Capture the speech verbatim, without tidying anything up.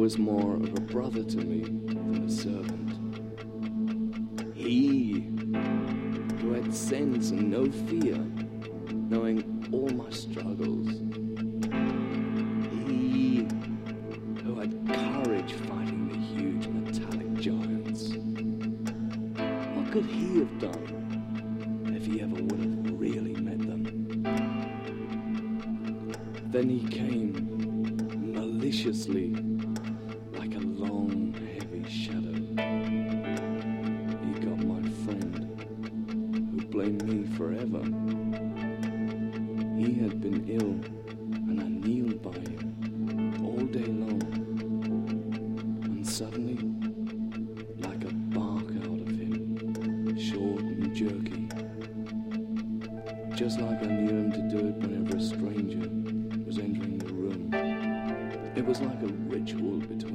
was more of a brother to me than a servant. He, who had sense and no fear, knowing all my struggles. He, who had courage fighting the huge metallic giants. What could he have done if he ever would have really met them? Then he came maliciously like a long, heavy shadow. He got my friend, who blamed me forever. He had been ill, and I kneeled by him all day long. And suddenly, like a bark out of him, short and jerky, just like I knew him to do it whenever a stranger was entering the room. It was like a ritual between